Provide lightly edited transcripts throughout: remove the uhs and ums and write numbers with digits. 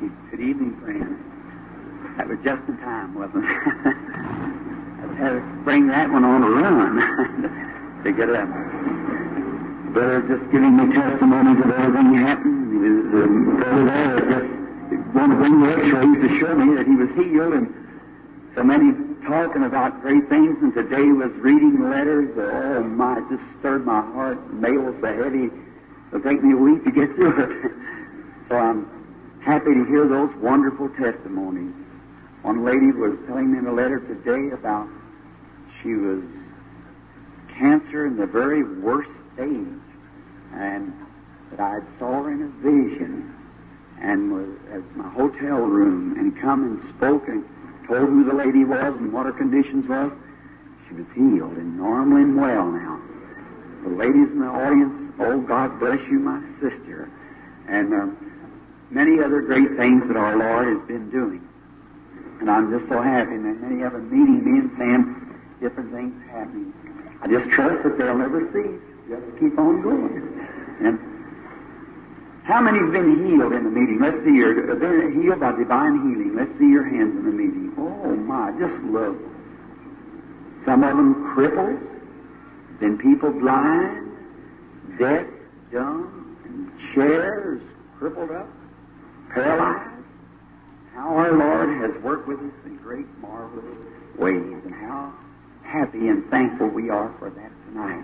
Good evening, friends. That was just in time, wasn't it? I had to bring that one on a run to get up. Brother just giving me testimonies of everything that happened. He was brother there just wanted to bring the x-rays to show me that he was healed, and so many talking about great things, and today was reading letters. Oh my, it just stirred my heart. Mail so heavy, it'll take me a week to get through it. So I'm happy to hear those wonderful testimonies. One lady was telling me in a letter today about she was cancer in the very worst stage, and that I saw her in a vision and was at my hotel room and come and spoke and told who the lady was and what her conditions was. She was healed and normal and well now. The ladies in the audience, oh, God bless you, my sister. And many other great things that our Lord has been doing. And I'm just so happy that many of them meeting me and saying different things happening. I just trust that they'll never cease. Just keep on going. And how many's been healed in the meeting? Let's see here. Been healed by divine healing. Let's see your hands in the meeting. Oh my, just look. Some of them cripples, then people blind, deaf, dumb, and chairs crippled up, paralyzed. How our Lord has worked with us in great, marvelous ways, and how happy and thankful we are for that tonight.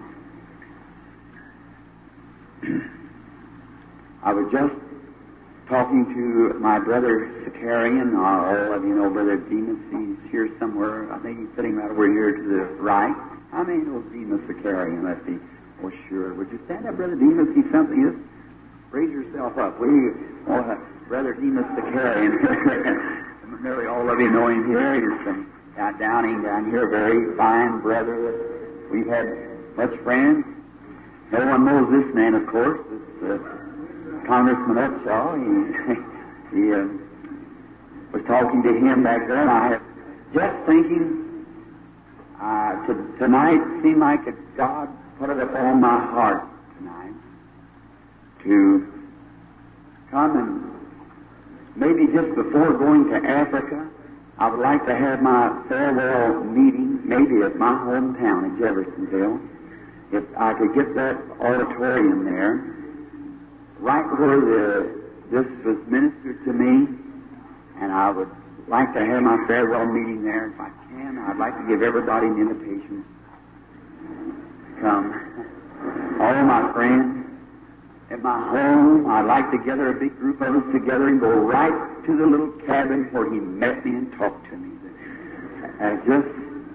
I was just talking to my brother Sakarian. All of you know Brother Demas. He's here somewhere. I think he's sitting right over here to the right. How many know Demas Sakarian? Let's see. Oh, sure. Would you stand up, Brother Demas? See something? Just raise yourself up. Brother Demas Sakarian. Nearly all of you know him here. He's from Downing down here. Very fine brother. We've had much friends. No one knows this man, of course. It's Congressman Upshaw. He was talking to him back there, and I was just thinking tonight seemed like God put it upon my heart tonight to come and maybe just before going to Africa, I would like to have my farewell meeting maybe at my hometown in Jeffersonville. If I could get that auditorium there, right where this was ministered to me, and I would like to have my farewell meeting there. If I can, I'd like to give everybody an invitation to come. All my friends at my home, I'd like to gather a big group of us together and go right to the little cabin where he met me and talked to me. And just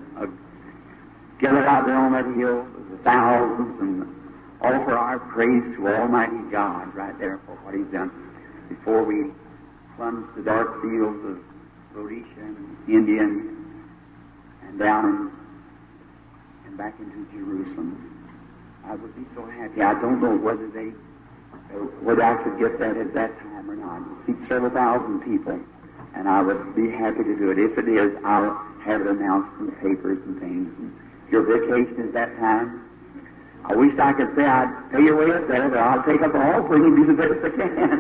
gather out there on that hill, thousands, and offer our praise to Almighty God right there for what He's done before we plunge the dark fields of Rhodesia and India and down and back into Jerusalem. I would be so happy. I don't know whether I could get that at that time or not. It seats several thousand people, and I would be happy to do it. If it is, I'll have it announced in the papers and things. And if your vacation is that time, I wish I could say I'd pay your way up there, but I'll take up an offering and do the best I can.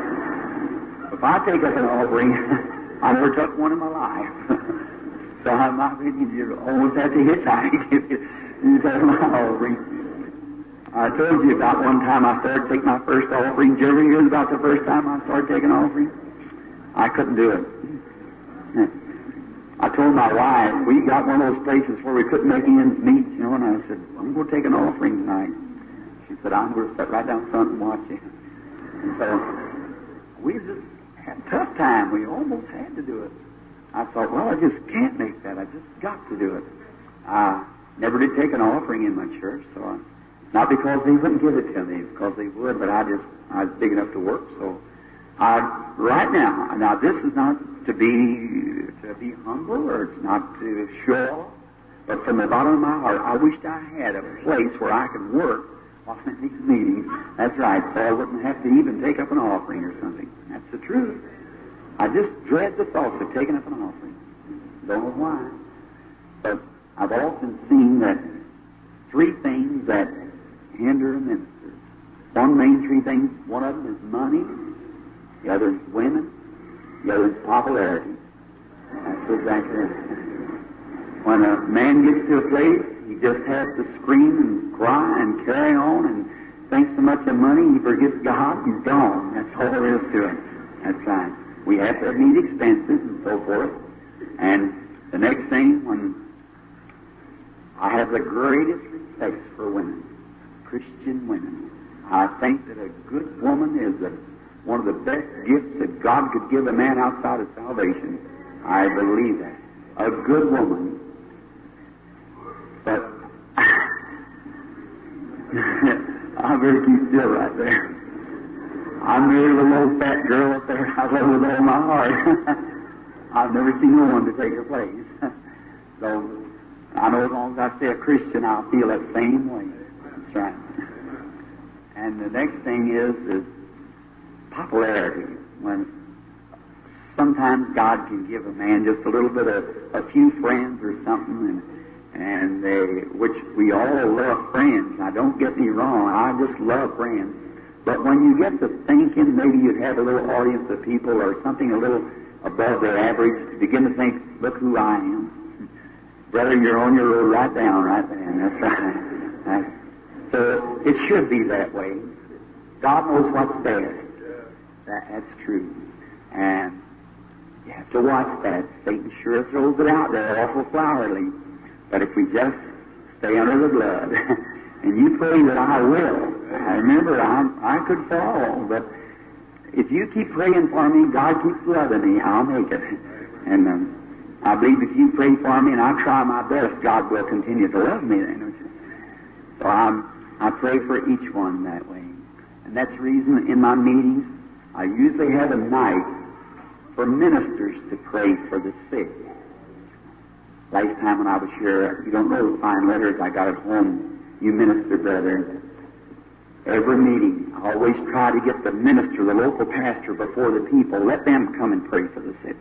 If I take up an offering, I never took one in my life. So I'm not ready. You almost have to hitchhike if you take my offering. I told you about one time I started taking my first offering. Did you ever hear about the first time I started taking an offering? I couldn't do it. I told my wife, we got one of those places where we couldn't make ends meet, you know, and I said, I'm going to take an offering tonight. She said, I'm going to sit right down front and watch you. And so we just had a tough time. We almost had to do it. I thought, well, I just can't make that. I just got to do it. I never did take an offering in my church, so not because they wouldn't give it to me, because they would, but I was big enough to work, so right now, this is not to be humble, or it's not to show off, but from the bottom of my heart, I wished I had a place where I could work while in these meetings. That's right, so I wouldn't have to even take up an offering or something. That's the truth. I just dread the thoughts of taking up an offering. Don't know why. But I've often seen that three things that hinder a minister. One main three things, one of them is money, the other is women, The other is popularity. That's exactly it. When a man gets to a place, he just has to scream and cry and carry on and think so much of money, he forgets God, he's gone. That's all there is to it. That's right. We have to meet expenses and so forth. And the next thing, when I have the greatest respect for women, Christian women. I think that a good woman is one of the best gifts that God could give a man outside of salvation. I believe that. A good woman. But I better keep still right there. I married a little old fat girl up there. I love her with all my heart. I've never seen no one to take her place. So I know as long as I stay a Christian, I'll feel that same way. That's right. And the next thing is popularity. When sometimes God can give a man just a little bit of a few friends or something, and which we all love friends. Now, don't get me wrong, I just love friends. But when you get to thinking maybe you'd have a little audience of people or something a little above the average, begin to think, look who I am. Brother, you're on your road right down, right there. That's right. So it should be that way. God knows what's best. That's true. And you have to watch that. Satan sure throws it out there awful flowery. But if we just stay under the blood, and you pray that I will. I remember, I could fall, but if you keep praying for me, God keeps loving me, I'll make it. And I believe if you pray for me and I try my best, God will continue to love me then. So I pray for each one that way. And that's the reason in my meetings, I usually have a night for ministers to pray for the sick. Last time when I was here, you don't know the fine letters I got at home, you minister brethren. Every meeting, I always try to get the minister, the local pastor, before the people. Let them come and pray for the sick.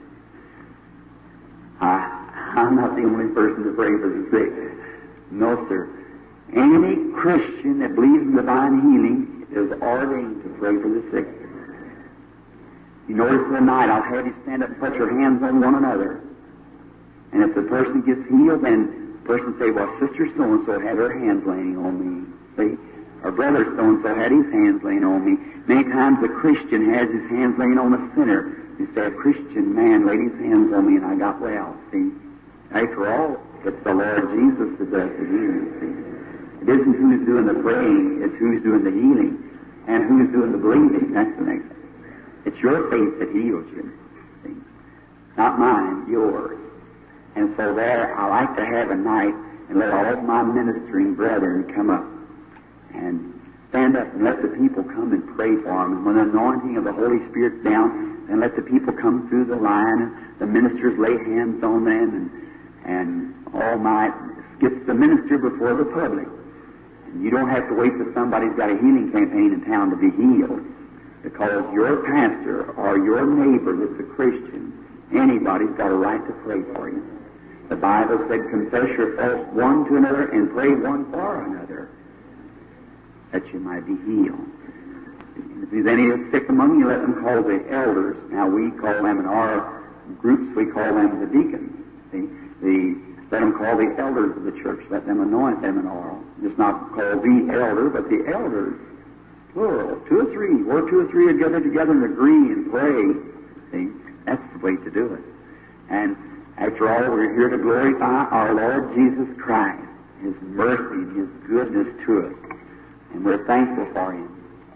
I'm not the only person to pray for the sick. No, sir. Any Christian that believes in divine healing is ordained to pray for the sick. You notice tonight I'll have you stand up and put your hands on one another. And if the person gets healed, then the person say, well, Sister so-and-so had her hands laying on me. See? Or Brother so-and-so had his hands laying on me. Many times a Christian has his hands laying on a sinner. You say, a Christian man laid his hands on me and I got well. See? After all, it's the Lord Jesus that does the healing. See? It isn't who's doing the praying, it's who's doing the healing. And who's doing the believing. That's the next thing. It's your faith that heals you. See? Not mine, yours. And so there, I like to have a night and let all of my ministering brethren come up and stand up and let the people come and pray for them. And when the anointing of the Holy Spirit's down, then let the people come through the line and the ministers lay hands on them and all night gets the minister before the public. And you don't have to wait till somebody's got a healing campaign in town to be healed, because your pastor or your neighbor that's a Christian, anybody's got a right to pray for you. The Bible said, confess your faults one to another and pray one for another, that you might be healed. If there's any sick among you, let them call the elders. Now, we call them in our groups, we call them the deacons. Let them call the elders of the church. Let them anoint them in oil. It's not called the elder, but the elders. Plural. 2 or 3. Where 2 or 3 are gathered together and agree and pray. See? That's the way to do it. And after all, we're here to glorify our Lord Jesus Christ, His mercy and His goodness to us. And we're thankful for Him.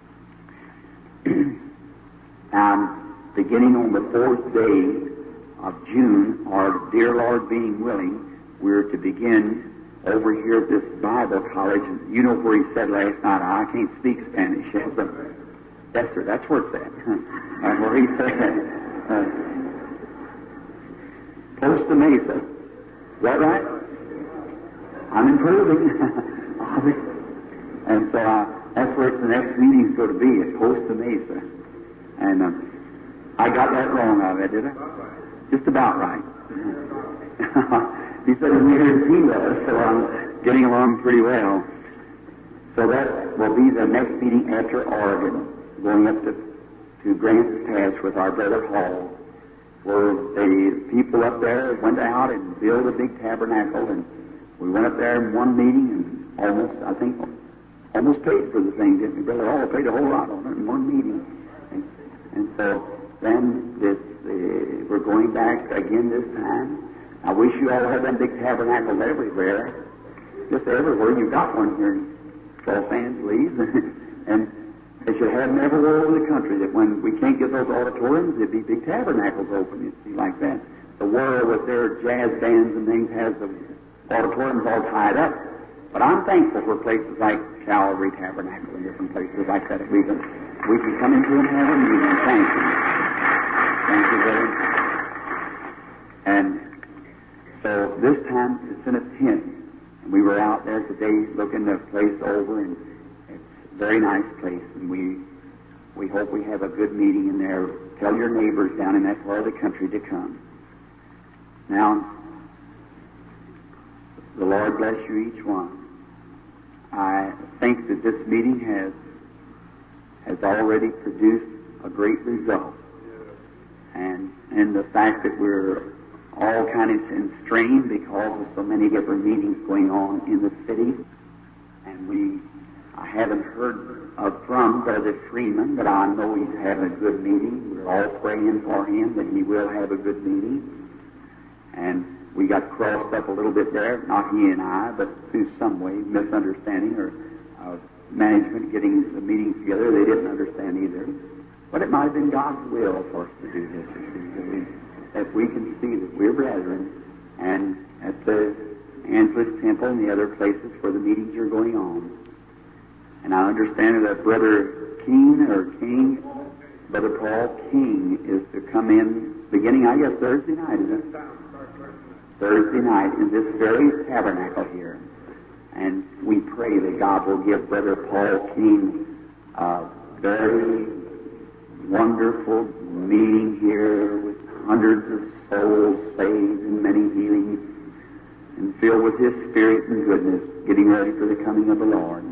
Now, beginning on the 4th day of June, our dear Lord being willing, we're to begin over here at this Bible college. And you know where he said last night, I can't speak Spanish yet, but yes, sir, that's where it's at. Where he said, Costa Mesa. Is that right? I'm improving. And so that's where the next meeting's going to be, at Costa Mesa. And I got that wrong out of it, did I? Just about right. He said as near as he was, so I'm getting along pretty well. So that will be the next meeting after Oregon, going up to Grants Pass with our brother Hall. where the people up there went out and built a big tabernacle, and we went up there in one meeting and almost paid for the thing, didn't we, Brother Hall? Paid a whole lot on it in one meeting. And so then we're going back again this time. I wish you all had them big tabernacles everywhere. Just everywhere. You've got one here in Los Angeles. And they should have them everywhere over the country, that when we can't get those auditoriums, there'd be big tabernacles open, you see, like that. The world with their jazz bands and things has the auditoriums all tied up. But I'm thankful for places like Calvary Tabernacle and different places like that we can come into and have a meeting. Thank you. Thank you, brother. And so this time it's in a tent. And we were out there today looking the place over, and it's a very nice place. And we hope we have a good meeting in there. Tell your neighbors down in that part of the country to come. Now, the Lord bless you each one. I think that this meeting has already produced a great result. And the fact that we're all kind of strained because of so many different meetings going on in the city. And I haven't heard from Brother Freeman, but I know he's having a good meeting. We're all praying for him that he will have a good meeting. And we got crossed up a little bit there, not he and I, but through some way, misunderstanding or management getting the meetings together. They didn't understand either. But it might have been God's will for us to do this. That we can see that we're brethren, and at the Angeles Temple and the other places where the meetings are going on. And I understand that Brother King, Brother Paul King, is to come in beginning, I guess, Thursday night, isn't it? Thursday night in this very tabernacle here. And we pray that God will give Brother Paul King a very wonderful meeting here with hundreds of souls saved and many healings, and filled with His Spirit and goodness, getting ready for the coming of the Lord.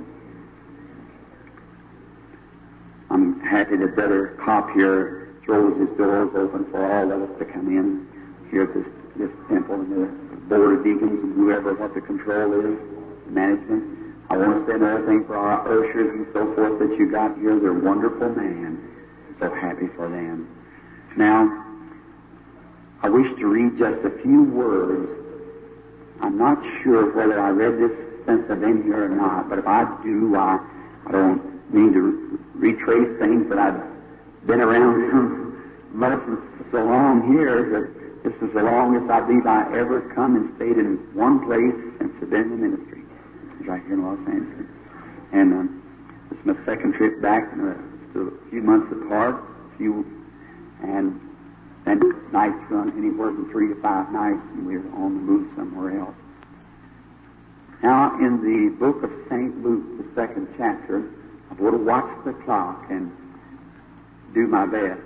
I'm happy that Brother Kopp here throws his doors open for all of us to come in here at this temple, and the board of deacons and whoever, what the control is, management. I want to say another thing for our ushers and so forth that you got here. They're wonderful men. So happy for them. Now, I wish to read just a few words. I'm not sure whether I read this since I've been here or not, but if I do, I don't mean to retrace things that I've been around so long here that this is the longest I believe I ever come and stayed in one place since I've been in the ministry. It's right here in Los Angeles. And this is my second trip back, still a few months apart, and nights run anywhere from 3 to 5 nights, and we're on the move somewhere else. Now, in the book of St. Luke, the 2nd chapter, I'm going to watch the clock and do my best.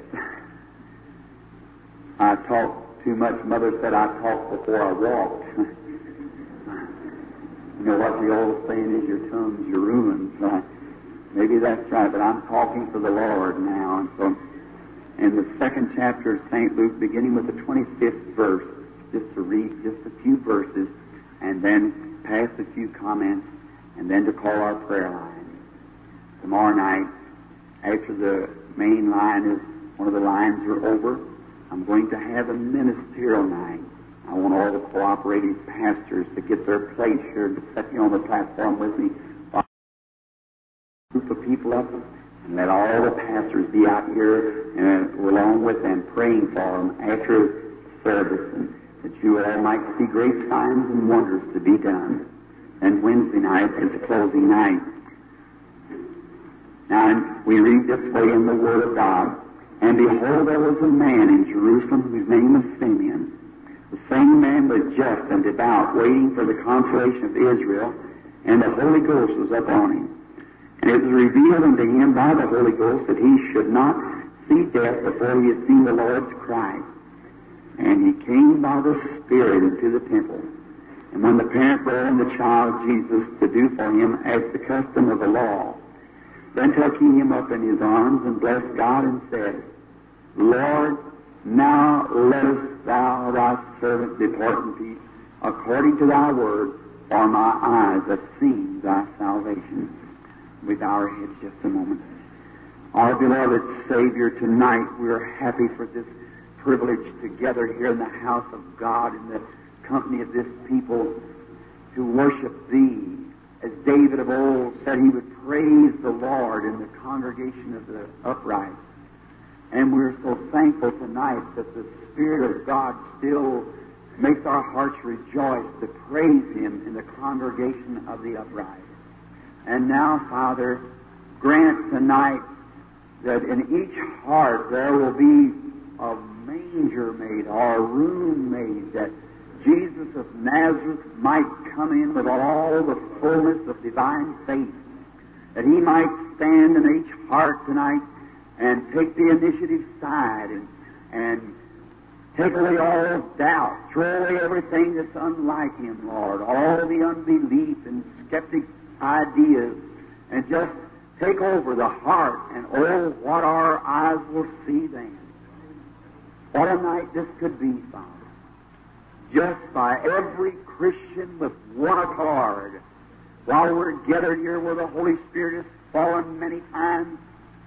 I talked too much. Mother said I talked before I walked. You know what the old saying is, your tongue's your ruin. So maybe that's right, but I'm talking for the Lord now. And so in the 2nd chapter of St. Luke, beginning with the 25th verse, just to read just a few verses, and then pass a few comments, and then to call our prayer line. Tomorrow night, after the main line is, one of the lines are over, I'm going to have a ministerial night. I want all the cooperating pastors to get their place here and to set you on the platform with me. A group of people up, and let all the pastors be out here and along with them, praying for them after service, and that you all might see great signs and wonders to be done. And Wednesday night is the closing night. Now, we read this way in the Word of God. And behold, there was a man in Jerusalem whose name was Simeon. The same man was just and devout, waiting for the consolation of Israel, and the Holy Ghost was upon him. And it was revealed unto him by the Holy Ghost that he should not see death before he had seen the Lord's Christ. And he came by the Spirit into the temple. And when the parent brought in the child Jesus to do for him as the custom of the law, then took he him up in his arms and blessed God and said, Lord, now let depart in peace, according to thy word, for my eyes have seen thy salvation. With our heads just a moment. Our beloved Savior, tonight we're happy for this privilege together here in the house of God in the company of this people to worship Thee. As David of old said, he would praise the Lord in the congregation of the upright. And we're so thankful tonight that the Spirit of God still makes our hearts rejoice to praise Him in the congregation of the upright. And now, Father, grant tonight that in each heart there will be a manger made or a room made that Jesus of Nazareth might come in with all the fullness of divine faith, that He might stand in each heart tonight and take the initiative side and take away all doubt, throw away everything that's unlike Him, Lord, all the unbelief and skeptic ideas, and just take over the heart, and oh, what our eyes will see then. What a night this could be, Father. Just by every Christian with one accord, while we're gathered here where the Holy Spirit has fallen many times,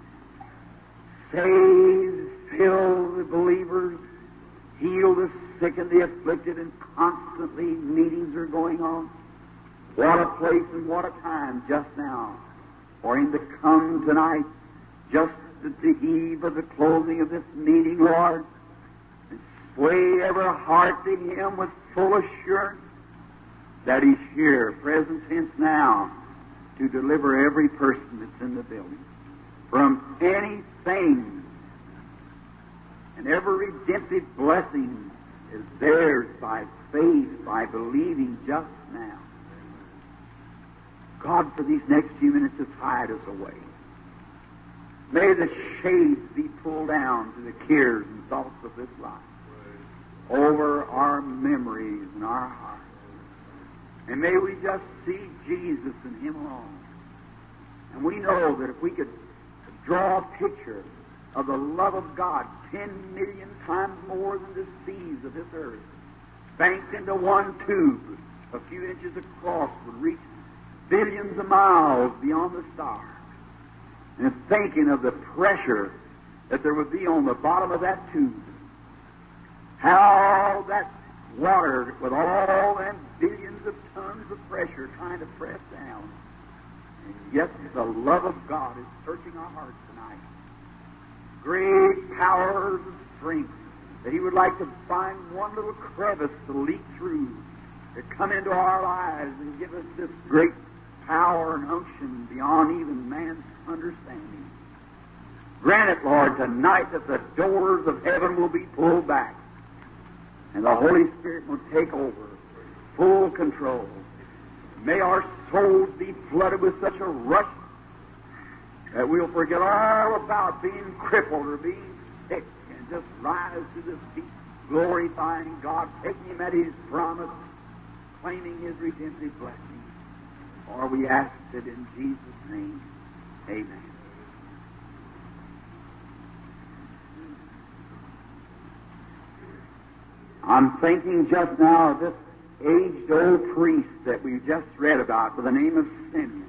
save, fill the believers, heal the sick and the afflicted, and constantly meetings are going on. What a place and what a time just now for Him to come tonight, just at the eve of the closing of this meeting, Lord, and sway every heart to Him with full assurance that He's here, present tense now, to deliver every person that's in the building from anything. And every redemptive blessing is theirs by faith, by believing just now. God, for these next few minutes, just hide us away. May the shades be pulled down to the cares and thoughts of this life over our memories and our hearts. And may we just see Jesus and Him alone. And we know that if we could draw a picture of the love of God 10 million times more than the seas of this earth, banked into one tube, a few inches across, would reach billions of miles beyond the stars. And thinking of the pressure that there would be on the bottom of that tube, how that water, with all them billions of tons of pressure trying to press down, and yet the love of God is searching our hearts tonight. Great powers and strength that He would like to find one little crevice to leak through, to come into our lives and give us this great power and unction beyond even man's understanding. Grant it, Lord, tonight that the doors of heaven will be pulled back and the Holy Spirit will take over, full control. May our souls be flooded with such a rush that we'll forget all about being crippled or being sick and just rise to the feet, glorifying God, taking Him at His promise, claiming His redemptive blessing. For we ask it in Jesus' name. Amen. I'm thinking just now of this aged-old priest that we just read about by the name of Simeon.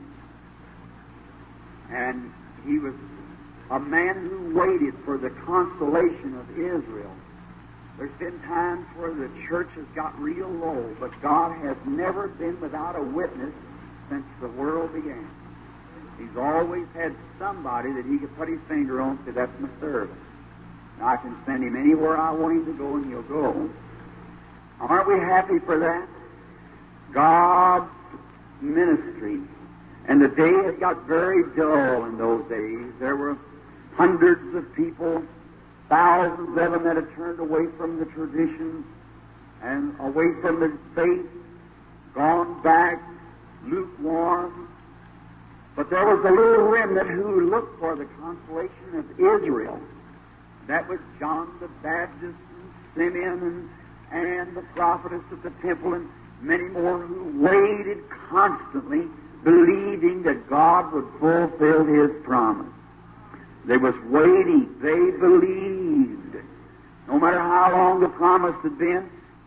And he was a man who waited for the consolation of Israel. There's been times where the church has got real low, but God has never been without a witness since the world began. He's always had somebody that He could put His finger on and say, that's my servant. I can send him anywhere I want him to go, and he'll go. Aren't we happy for that? God's ministry. And the day had got very dull in those days. There were hundreds of people, thousands of them that had turned away from the traditions and away from the faith, gone back, lukewarm. But there was a little remnant who looked for the consolation of Israel. That was John the Baptist and Simeon and the prophetess of the temple and many more who waited constantly, believing that God would fulfill His promise. They was waiting. They believed. No matter how long the promise had been,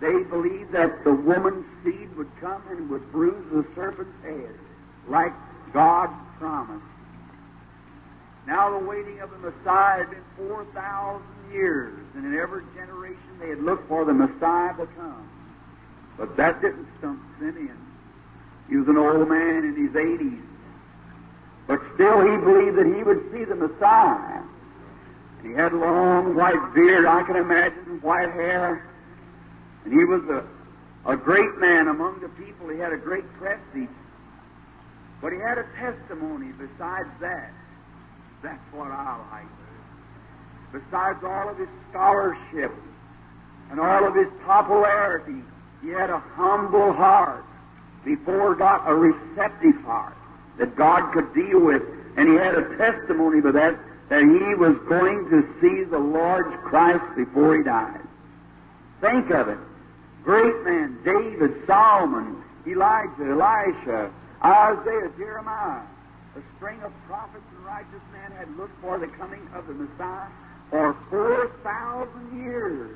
They believed that the woman's seed would come and would bruise the serpent's head, like God promised. Now the waiting of the Messiah had been 4,000 years, and in every generation they had looked for the Messiah to come. But that didn't stump Simeon. He was an old man in his 80s. But still he believed that he would see the Messiah. And he had long white beard, I can imagine, white hair. And he was a great man among the people. He had a great prestige. But he had a testimony besides that. That's what I like. Besides all of his scholarship and all of his popularity, he had a humble heart before God, a receptive heart that God could deal with. And he had a testimony by that he was going to see the Lord Christ before he died. Think of it. Great men, David, Solomon, Elijah, Elisha, Isaiah, Jeremiah. A string of prophets and righteous men had looked for the coming of the Messiah for 4,000 years.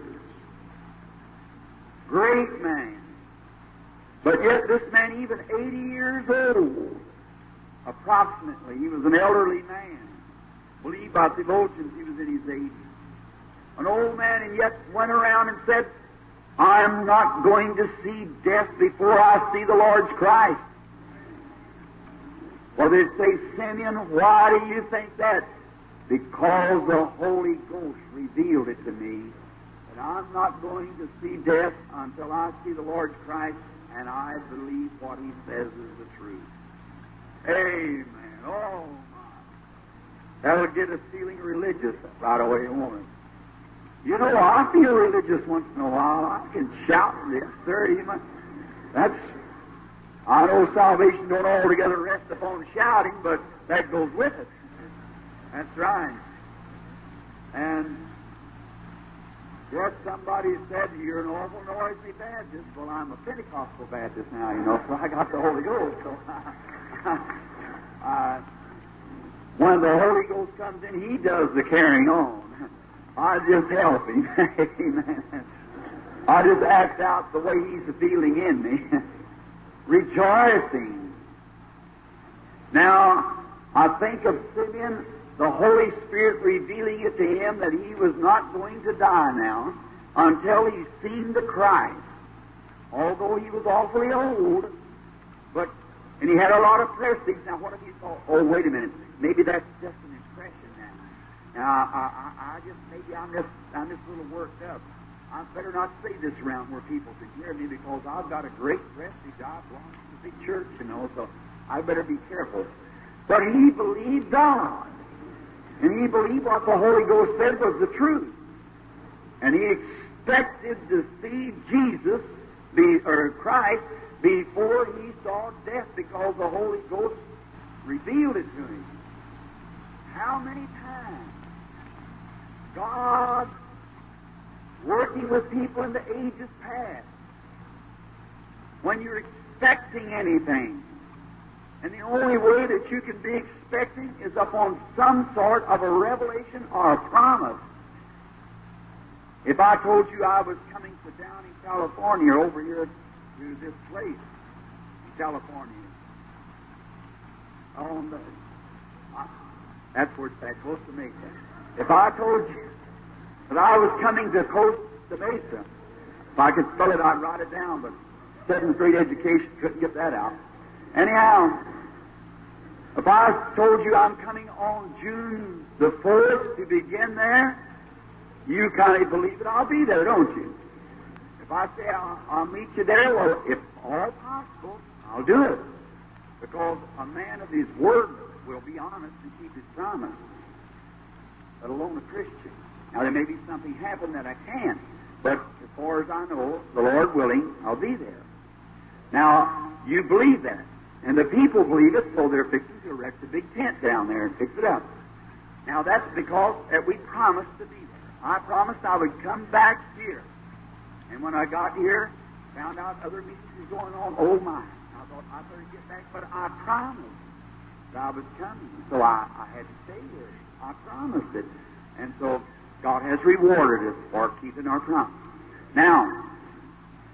Great man. But yet this man, even 80 years old, approximately, he was an elderly man. Believed by theologians he was in his 80s. An old man, and yet went around and said, I'm not going to see death before I see the Lord's Christ. Well, they say, Simeon, why do you think that? Because the Holy Ghost revealed it to me that I'm not going to see death until I see the Lord Christ, and I believe what he says is the truth. Amen. Oh, my. That'll get us feeling religious right away, won't it? You know, I feel religious once in a while. I can shout this, sir. I know salvation don't altogether rest upon shouting, but that goes with it. That's right. And yes, somebody said, you're an awful noisy Baptist. Well, I'm a Pentecostal Baptist now, you know, so I got the Holy Ghost. So when the Holy Ghost comes in, he does the carrying on. I just help him. Amen. I just act out the way he's feeling in me. Rejoicing. Now, I think of Simeon, the Holy Spirit revealing it to him that he was not going to die now until he's seen the Christ. Although he was awfully old, and he had a lot of prestige. Now, what if he thought, oh, wait a minute, maybe that's just an impression now. Now, I'm just a little worked up. I better not say this around where people can hear me because I've got a great prestige. I belong to the big church, you know, so I better be careful. But he believed God. And he believed what the Holy Ghost said was the truth. And he expected to see Jesus, Christ, before he saw death because the Holy Ghost revealed it to him. How many times God, working with people in the ages past, when you're expecting anything, and the only way that you can be expecting is upon some sort of a revelation or a promise. If I told you I was coming to down in California, over here to this place in California, that's where it's at, Costa Mesa. If I told you that I was coming to Costa Mesa, if I could spell it, I'd write it down, but 7th grade education couldn't get that out. Anyhow, if I told you I'm coming on June the 4th to begin there, you kind of believe it. I'll be there, don't you? If I say I'll meet you there, well, if all possible, I'll do it. Because a man of his word will be honest and keep his promise, let alone a Christian. Now, there may be something happen that I can't, but as far as I know, the Lord willing, I'll be there. Now, you believe that, and the people believe it, so they're fixing to erect a big tent down there and fix it up. Now, that's because we promised to be there. I promised I would come back here. And when I got here, found out other meetings were going on. Oh, my. I thought I better get back, but I promised that I was coming. So I had to stay here. I promised it. And so God has rewarded us for keeping our promise. Now,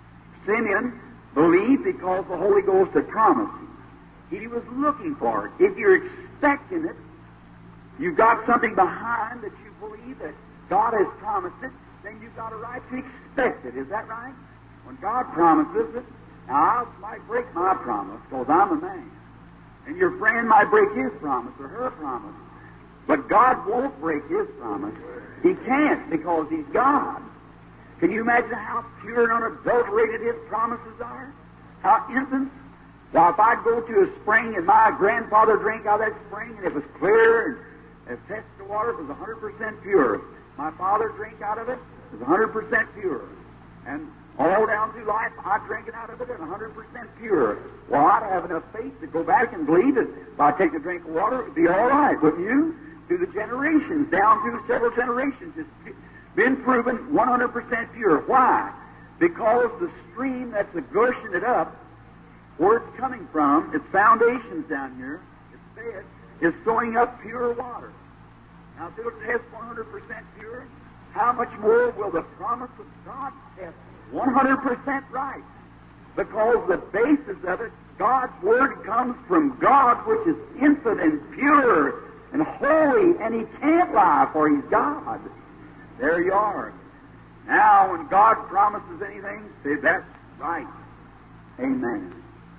Simeon believed because the Holy Ghost had promised him. He was looking for it. If you're expecting it, you've got something behind that you believe that God has promised it, then you've got a right to expect it. Is that right? When God promises it, now I might break my promise because I'm a man. And your friend might break his promise or her promise. But God won't break His promise. He can't because He's God. Can you imagine how pure and unadulterated His promises are? How innocent? Why, if I'd go to a spring and my grandfather drank out of that spring and it was clear and as tested the water, it was 100% pure. My father drank out of it, it was 100% pure. And all down through life, I drank it out of it and 100% pure. Well, I'd have enough faith to go back and believe that if I take a drink of water, it would be all right, wouldn't you? Through the generations, down through several generations, it's been proven 100% pure. Why? Because the stream that's gushing it up, where it's coming from, its foundations down here, its bed, is throwing up pure water. Now, if it'll test 100% pure, how much more will the promise of God test 100% right? Because the basis of it, God's Word comes from God, which is infinite and pure and holy, and He can't lie, for He's God. There you are. Now, when God promises anything, say, that's right. Amen.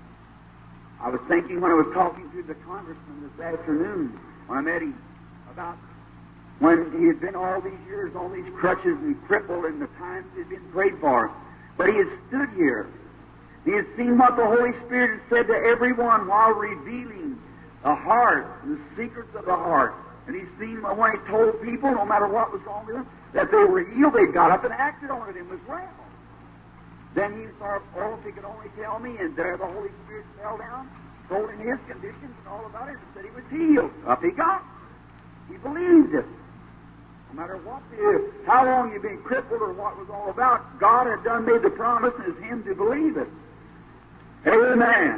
I was thinking when I was talking to the congressman this afternoon, when I met him, about when he had been all these years on these crutches and crippled and the times he had been prayed for. But he had stood here. He had seen what the Holy Spirit had said to everyone while revealing the heart, the secrets of the heart. And he's seen when he told people, no matter what was wrong with them, that they were healed, they got up and acted on it and was well. Then he thought, oh, if he could only tell me, and there the Holy Spirit fell down, told him his conditions and all about it, and said he was healed. Up he got. He believed it. No matter what how long you've been crippled or what was all about, God had done made the promise, and it's him to believe it. Amen.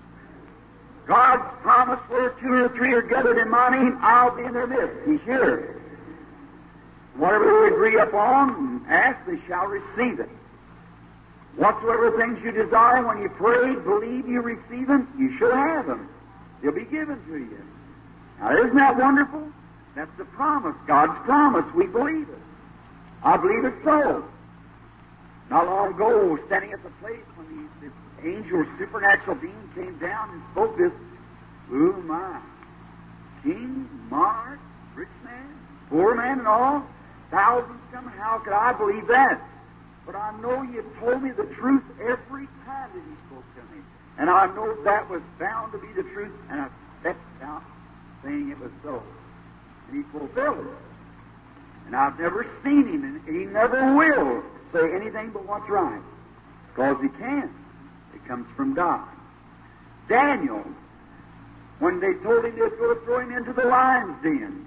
God's promise, where two or three are gathered in my name, I'll be in their midst. He's here. Whatever they agree upon, ask, they shall receive it. Whatsoever things you desire, when you pray, believe you receive them, you shall have them. They'll be given to you. Now, isn't that wonderful? That's the promise, God's promise. We believe it. I believe it so. Not long ago, standing at the place when this angel, supernatural being, came down and spoke this, oh my, king, monarch, rich man, poor man, and all, thousands coming. How could I believe that? But I know you told me the truth every time that he spoke to me. And I know that was bound to be the truth, and I stepped out saying it was so. And he fulfilled it. And I've never seen him, and he never will say anything but what's right. Because he can't. It comes from God. Daniel, when they told him they were going to throw him into the lion's den,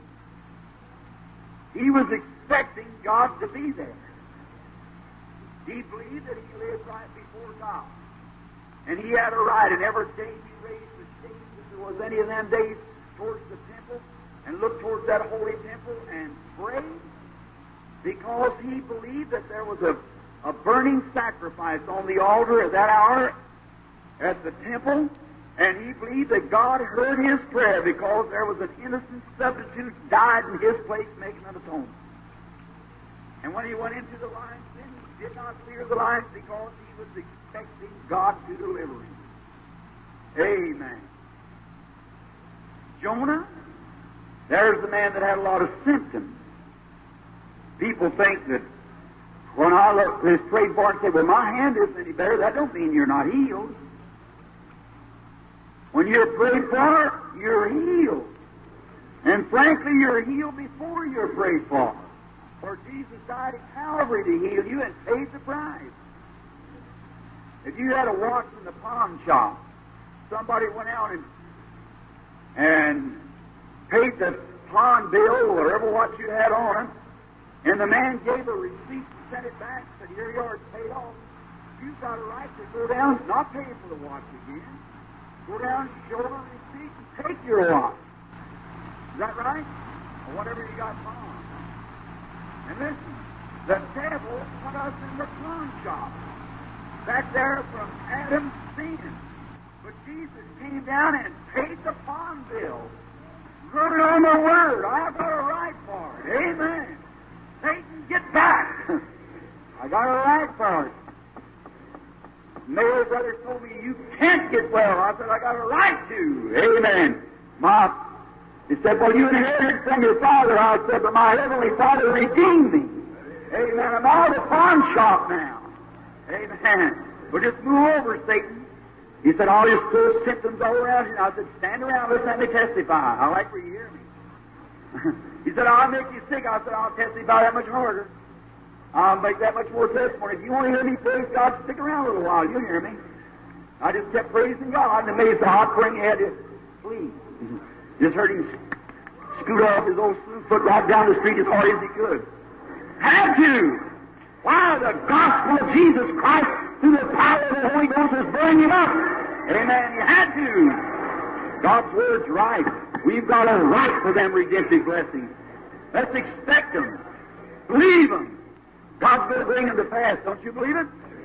he was expecting God to be there. He believed that he lived right before God. And he had a right, and every day he raised the shades, if there was any of them days, towards the temple, and looked towards that holy temple and prayed, because he believed that there was a burning sacrifice on the altar at that hour at the temple, and he believed that God heard his prayer because there was an innocent substitute died in his place making an atonement. And when he went into the lion's den, he did not fear the lions because he was expecting God to deliver him. Amen. Jonah, there's the man that had a lot of symptoms. People think that when I look this prayed for and say, well, my hand isn't any better, that don't mean you're not healed. When you're prayed for, you're healed. And frankly, you're healed before you're prayed for. For Jesus died at Calvary to heal you and paid the price. If you had a watch in the pawn shop, somebody went out and paid the pawn bill or whatever watch you had on it, and the man gave a receipt and sent it back and said, here you are, it's paid off. You've got a right to go down and not pay for the watch again. Go down and show the receipt and take your watch. Is that right? Or whatever you got pawned. And listen, the devil put us in the pawn shop. back there from Adam's sin. But Jesus came down and paid the pawn bill. Wrote it on the Word. I've got a right for it. Amen. Satan, get back. I got a right for it. Mayor brother told me, you can't get well. I said, I got a right to. Amen. He said, well, you inherited from your father. I said, but my heavenly Father redeemed me. Amen. I'm out of the pawn shop now. Amen. Well, just move over, Satan. He said, all your soul symptoms all around you. I said, stand around. Let's let me testify. I like for you to hear me. He said, I'll make you sick. I said, I'll testify that much harder. I'll make that much more testimony. If you want to hear me praise God, stick around a little while. You'll hear me. I just kept praising God. I'm amazed how hot praying he had to flee. Just heard him scoot off his old foot right down the street as hard as he could. Had to. Why? The gospel of Jesus Christ through the power of the Holy Ghost is burning him up. Amen. You had to. God's Word's right. We've got a right for them redemptive blessings. Let's expect them. Believe them. God's going to bring them to pass. Don't you believe it?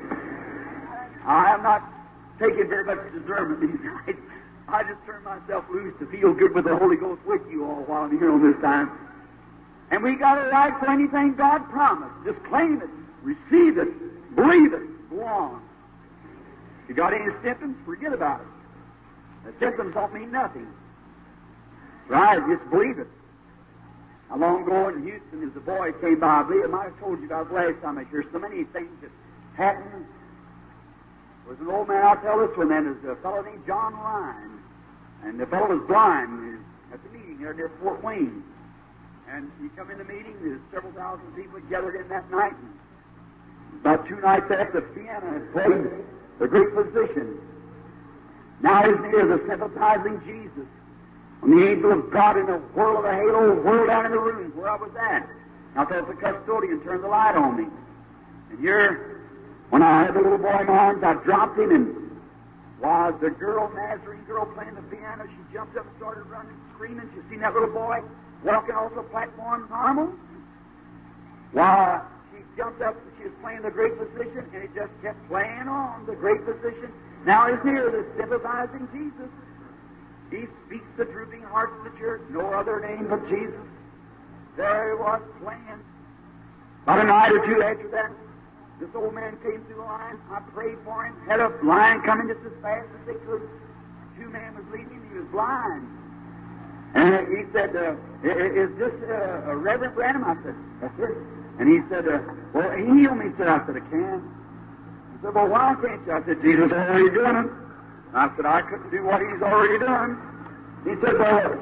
I am not taking very much discernment these nights. I just turn myself loose to feel good with the Holy Ghost with you all while I'm here on this time. And we got a right for anything God promised. Just claim it, receive it, believe it, go on. If you got any symptoms, forget about it. The symptoms don't mean nothing. Right, just believe it. Not long ago in Houston, as a boy came by, I believe I might have told you about last time. There's so many things that happened. There was an old man, I'll tell this one then, there's a fellow named John Ryan. And the fellow was blind at the meeting there near Fort Wayne. And he come in the meeting, there's several thousand people gathered in that night. And about 2 nights after, the piano had played The Great Physician. Now is near the sympathizing Jesus. And the angel of God in a whirl of a halo whirled down in the room where I was at. I thought the custodian turned the light on me. And here, when I had the little boy in my arms, I dropped him, and why, the girl, Nazarene girl playing the piano, she jumped up and started running, screaming. She seen that little boy walking off the platform normal. Why, she jumped up and she was playing The Great Physician, and it just kept playing on, The Great Physician. Now is near the sympathizing Jesus. He speaks the drooping hearts of the church, no other name but Jesus. There he was playing. About a night or two after that, this old man came through the line. I prayed for him. Had a line coming just as fast as they could. 2 men was leading him. He was blind. And he said, is this Reverend Branham? I said, that's it. And he said, well, heal me, sir. I said, I can. He said, well, why can't you? I said, Jesus already done it. I said, I couldn't do what he's already done. He said,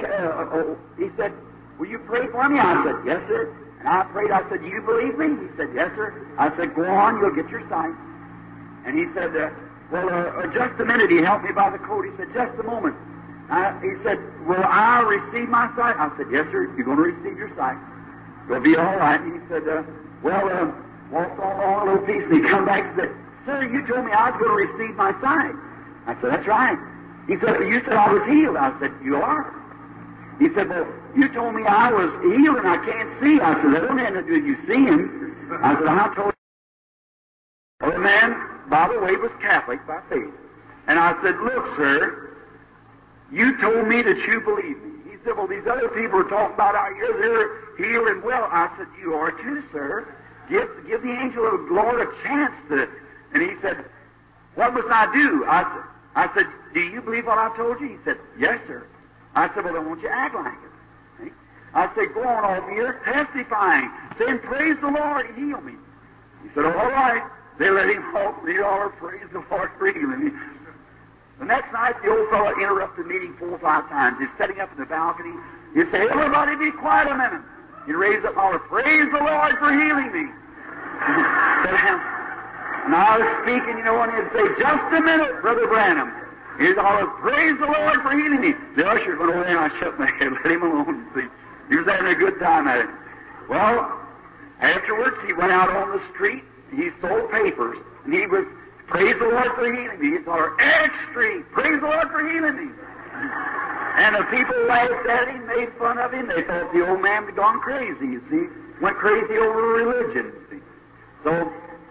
will you pray for me? I said, yes, sir. And I prayed. I said, do you believe me? He said, yes, sir. I said, go on, you'll get your sight. And he said, just a minute. He held me by the coat. He said, just a moment. He said, will I receive my sight? I said, yes, sir. You're going to receive your sight. You'll be all right. And he said, walked on a little piece. And he come back and said, sir, you told me I was going to receive my sight. I said, that's right. He said, you said I was healed. I said, you are. He said, well, you told me I was healed and I can't see. I said, that don't have to do with you seeing. I said, I told you. The man, by the way, was Catholic by faith. And I said, look, sir, you told me that you believe me. He said, well, these other people are talking about how you're healed and well. I said, you are too, sir. Give the angel of the Lord a chance to. And he said, what must I do? I said, do you believe what I told you? He said, yes, sir. I said, well, then won't you act like it? See? I said, go on over here testifying, saying, praise the Lord, heal me. He said, all right. They let him off, lead all, praise the Lord for healing me. The next night, the old fellow interrupted the meeting 4 or 5 times. He's sitting up in the balcony. He'd say, everybody be quiet a minute. He'd raise up and holler, praise the Lord for healing me. And I was speaking, and he'd say, just a minute, Brother Branham. He'd holler, praise the Lord for healing me. The usher went away, and I shut my head, let him alone. See, he was having a good time at it. Well, afterwards, he went out on the street. He sold papers, and he was, praise the Lord for healing me. He'd holler, extra, praise the Lord for healing me. And the people laughed at him, made fun of him. They thought the old man had gone crazy, you see. Went crazy over religion, you see. So they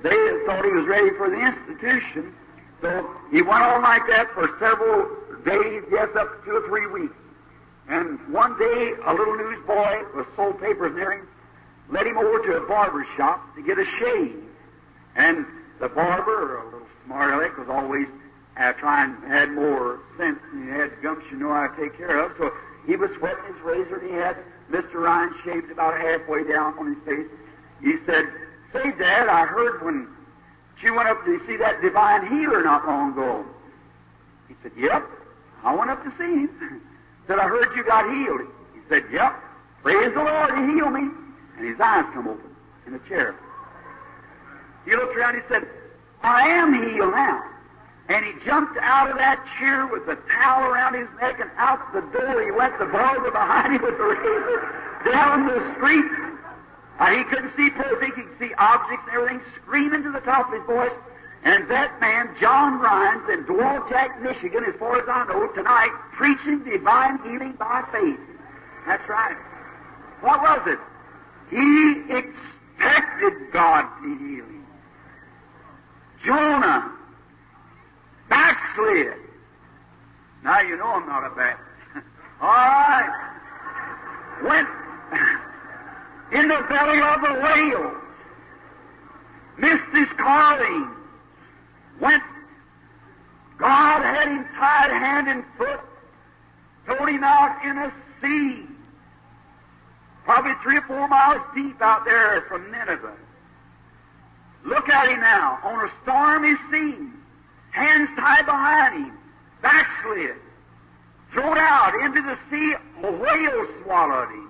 thought he was ready for the institution. So he went on like that for several days, yes, up to 2 or 3 weeks. And one day, a little newsboy with sold papers near him led him over to a barber shop to get a shave. And the barber, a little smart aleck, was always had more sense than he had gumption to know how to take care of. So he was sweating his razor, and he had Mr. Ryan shaved about halfway down on his face. He said, "Say, Dad, I heard when you went up to see that divine healer not long ago." He said, "Yep, I went up to see him." Said, "I heard you got healed." He said, "Yep, praise the Lord, he healed me." And his eyes come open in the chair. He looked around, he said, "I am healed now." And he jumped out of that chair with the towel around his neck, and out the door he went, the barber behind him with the razor, down the street. He couldn't see perfect, he could see objects and everything, screaming to the top of his voice. And that man, John Rhines, in Dworak, Michigan, as far as I know, tonight, preaching divine healing by faith. That's right. What was it? He expected God to heal him. Jonah backslid. Now you know I'm not a Baptist. All right. Went in the belly of the whale. Missed his calling. Went. God had him tied hand and foot. Towed him out in a sea. Probably 3 or 4 miles deep out there from Nineveh. Look at him now, on a stormy sea, hands tied behind him, backslid, thrown out into the sea, a whale swallowed him.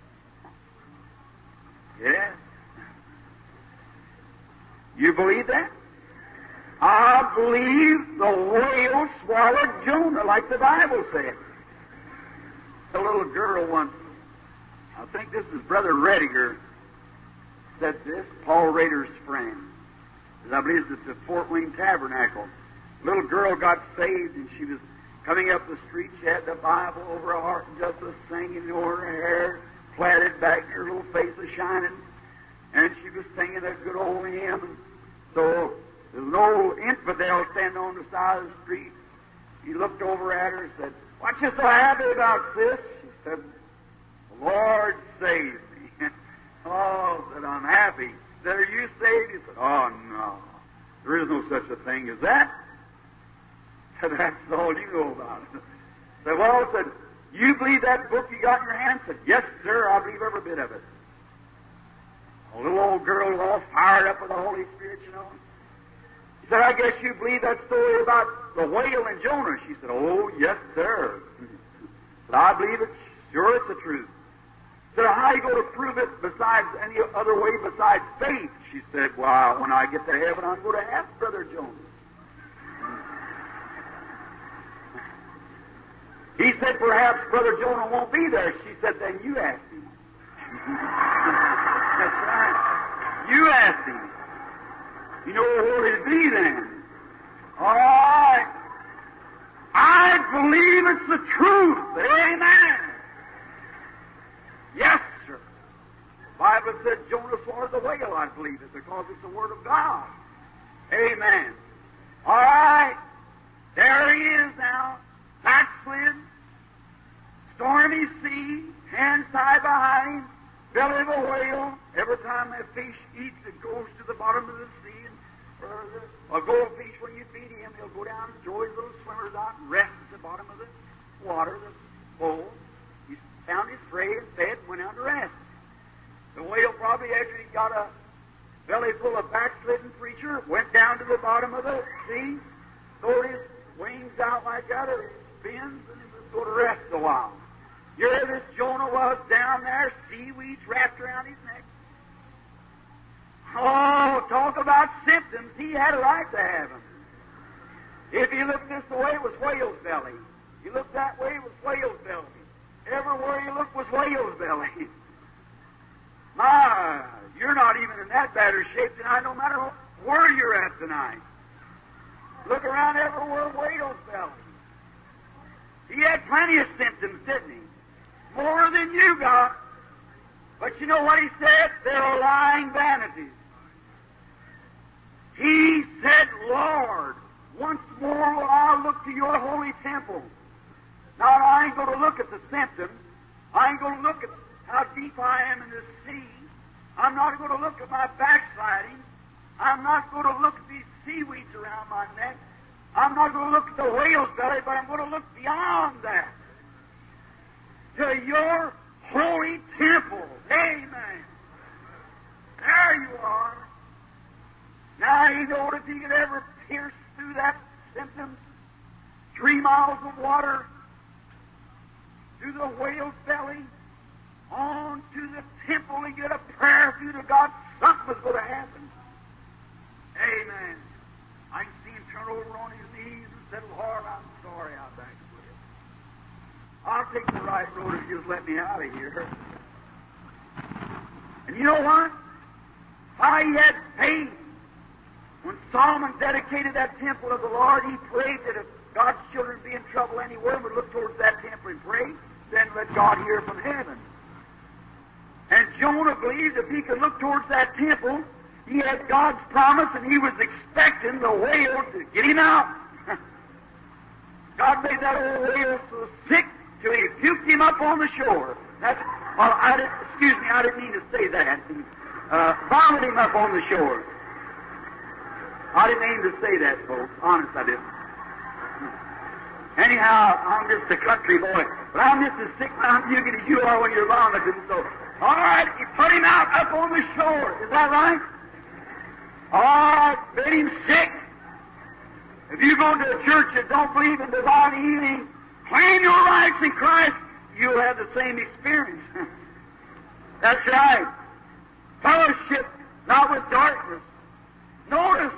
Yes. You believe that? I believe the whale swallowed Jonah, like the Bible said. A little girl once, I think this is Brother Rediger, said this, Paul Rader's friend. I believe it's the Fort Wayne Tabernacle. Little girl got saved, and she was coming up the street. She had the Bible over her heart and just was singing over her hair, plaited back, her little face was shining, and she was singing a good old hymn. And so there was an old infidel standing on the side of the street. He looked over at her and said, "What you so happy about, sis?" She said, "The Lord saved me." "Oh," said, "I'm happy." Said, "Are you saved?" He said, "Oh, no. There is no such a thing as that." Said, "That's all you know about it." Said, "Well," said, "you believe that book you got in your hand?" Said, "Yes, sir, I believe every bit of it." A little old girl all fired up with the Holy Spirit, you know. He said, "I guess you believe that story about the whale and Jonah." She said, "Oh, yes, sir." Said, "I believe it. Sure, it's the truth." Said, "How are you going to prove it besides any other way besides faith?" She said, "Well, when I get to heaven, I'm going to ask Brother Jonah." He said, "Perhaps Brother Jonah won't be there." She said, "Then you ask him." That's right. You ask him. You know where he'll be then. All right. I believe it's the truth. Amen. Yes, sir. The Bible said Jonah swallowed the whale. I believe it because it's the Word of God. Amen. All right. There he is now. Backslid. Stormy sea. Hands tied behind him. Belly of a whale. Every time that fish eats, it goes to the bottom of the sea. And a goldfish, when you feed him, he'll go down and throw his little swimmers out and rest at the bottom of the water, the bowl. He found his prey and fed and went out to rest. The whale probably, after he got a belly full of backslidden preacher, went down to the bottom of the sea, throwed his wings out like that, or his fins, and he would go to rest a while. Here this Jonah was down there, seaweeds wrapped around his neck. Oh, talk about symptoms. He had a right to have them. If he looked this way, it was whale's belly. He looked that way, it was whale's belly. Everywhere you looked was whale's belly. My, you're not even in that better shape tonight, no matter where you're at tonight. Look around everywhere, whale's belly. He had plenty of symptoms, didn't he? More than you got. But you know what he said? They're lying vanities. He to your holy temple. Now, I ain't going to look at the symptoms. I ain't going to look at how deep I am in the sea. I'm not going to look at my backsliding. I'm not going to look at these seaweeds around my neck. I'm not going to look at the whale's belly, but I'm going to look beyond that to your holy temple. Amen. There you are. Now he knows if he could ever pierce through that symptom, 3 miles of water, through the whale's belly, on to the temple and get a prayer through to God, something was going to happen. Amen. I can see him turn over on his knees and say, Lord, I'm sorry I backslid. I'll take the right road if you just let me out of here. And you know what? Why he had faith. When Solomon dedicated that temple of the Lord, he prayed that if God's children be in trouble anywhere, would look towards that temple and pray, then let God hear from heaven. And Jonah believed if he could look towards that temple, he had God's promise, and he was expecting the whale to get him out. God made that old whale so sick till he puked him up on the shore. I didn't mean to say that. Vomited him up on the shore. I didn't mean to say that, folks. Honest, I didn't. Anyhow, I'm just a country boy, but I'm just as sick when I'm puking as you are when you're vomiting. So, all right, you put him out up on the shore. Is that right? All right, made him sick. If you go to a church that don't believe in divine healing, claim your rights in Christ, you'll have the same experience. That's right. Fellowship, not with darkness. Notice,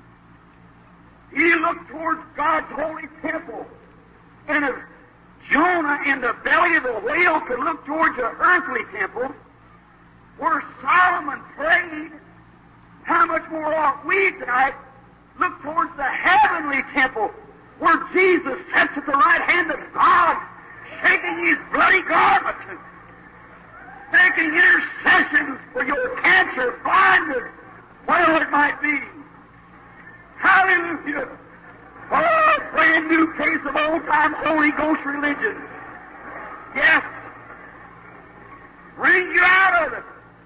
he looked towards God's holy temple. And if Jonah in the belly of the whale could look towards an earthly temple, where Solomon prayed, how much more ought we tonight look towards the heavenly temple, where Jesus sits at the right hand of God, shaking his bloody garment, making intercessions for your cancer, blindness, whatever it might be. Hallelujah! Oh, brand new case of old-time Holy Ghost religion. Yes. Bring you out of it.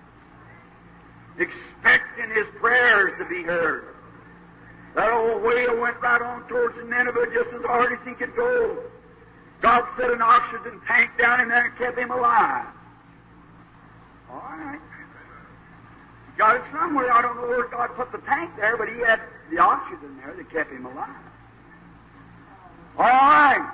Expecting his prayers to be heard. That old whale went right on towards Nineveh just as hard as he could go. God set an oxygen tank down in there and kept him alive. All right. He got it somewhere. I don't know where God put the tank there, but he had the oxygen there that kept him alive. All right.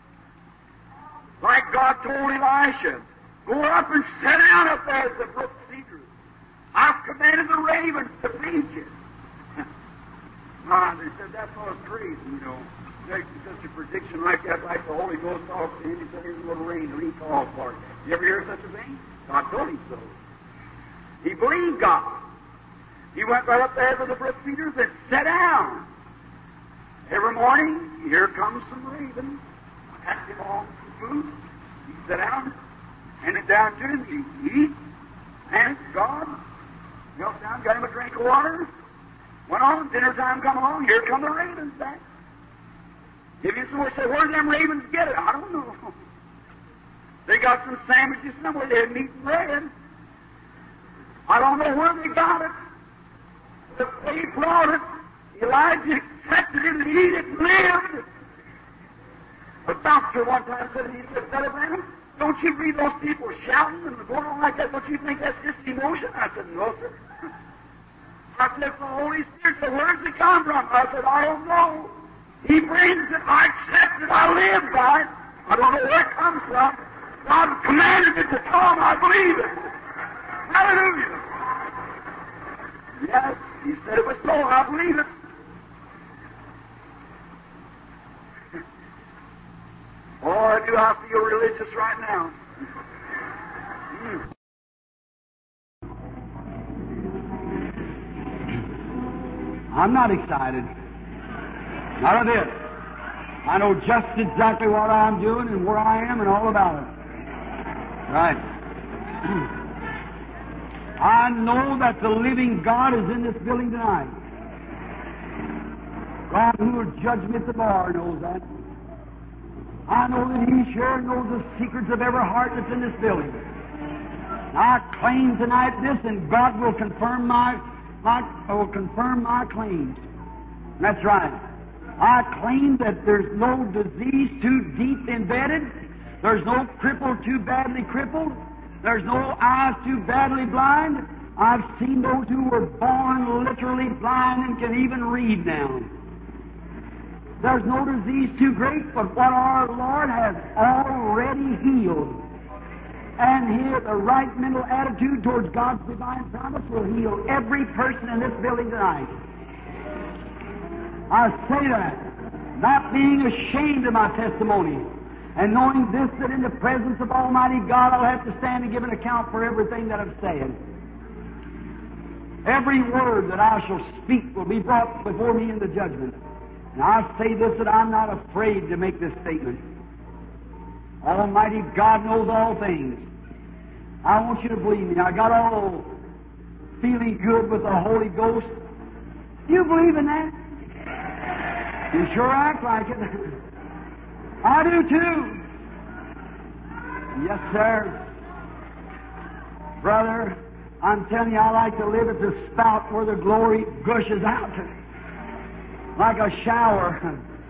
Like God told Elisha, go up and sit down up there at the brook Cedar. I've commanded the ravens to feed you. They said that's all crazy, you know. Make such a prediction like that, like the Holy Ghost talks to him. He said here's a little rain till he calls for it. You ever hear such a thing? God told him so. He believed God. He went right up there to the brook Cedars and sat down. Every morning, here comes some ravens. Packed him on some food. He sat down, handed down to him. He eat, thanked God, knelt down, got him a drink of water. Went on, dinner time come along, here come the ravens back. Give you some more, say, where did them ravens get it? I don't know. They got some sandwiches somewhere, they had meat and bread. I don't know where they got it. But they brought it. Elijah accepted it and ate it and lived. A doctor one time said to me, he said, Brother Branham, don't you read those people shouting and going on like that? Don't you think that's just emotion? I said, no, sir. I said, the Holy Spirit said, where does it come from? I said, I don't know. He brings it, I accept it, I live by it. I don't know where it comes from. God commanded it to come, I believe it. Hallelujah. Yes, he said it was so, I believe it. Oh, I do, I feel religious right now. I'm not excited. Not a bit. I know just exactly what I'm doing and where I am and all about it. Right. I know that the living God is in this building tonight. God who will judge me at the bar knows that. I know that He sure knows the secrets of every heart that's in this building. I claim tonight this, and God will confirm my claims. That's right. I claim that there's no disease too deep embedded. There's no cripple too badly crippled. There's no eyes too badly blind. I've seen those who were born literally blind and can even read now. There's no disease too great, but what our Lord has already healed. And the right mental attitude towards God's divine promise will heal every person in this building tonight. I say that, not being ashamed of my testimony, and knowing this, that in the presence of Almighty God I'll have to stand and give an account for everything that I've said. Every word that I shall speak will be brought before me in the judgment. And I say this, that I'm not afraid to make this statement. Almighty God knows all things. I want you to believe me. I got all feeling good with the Holy Ghost. Do you believe in that? You sure act like it. I do too. Yes, sir. Brother, I'm telling you, I like to live at the spout where the glory gushes out like a shower.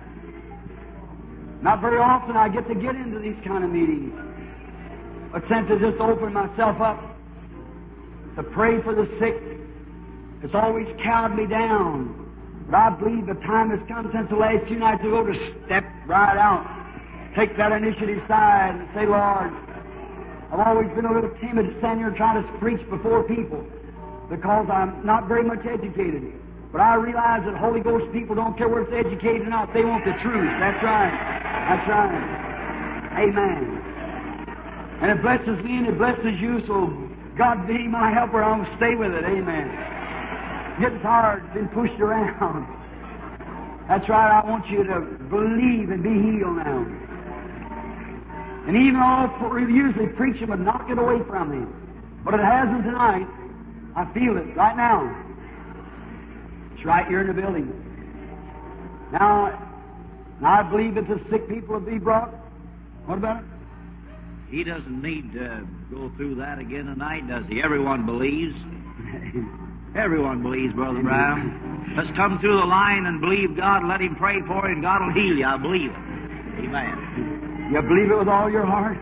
Not very often I get into these kind of meetings. But since I just opened myself up to pray for the sick, it's always cowed me down. But I believe the time has come since the last 2 nights ago to step right out, take that initiative side and say, Lord, I've always been a little timid standing here trying to preach before people because I'm not very much educated. But I realize that Holy Ghost people don't care whether it's educated or not. They want the truth. That's right. That's right. Amen. And it blesses me and it blesses you, so God be my helper. I'll stay with it. Amen. Getting tired, been pushed around. That's right. I want you to believe and be healed now. And even all usually preaching would knock it away from me. But it hasn't tonight. I feel it right now. It's right here in the building. Now I believe that the sick people will be brought. What about it? He doesn't need to go through that again tonight, does he? Everyone believes. Everyone believes, Brother Brown. Let's come through the line and believe God. Let Him pray for you, and God will heal you. I believe it. Amen. You believe it with all your heart?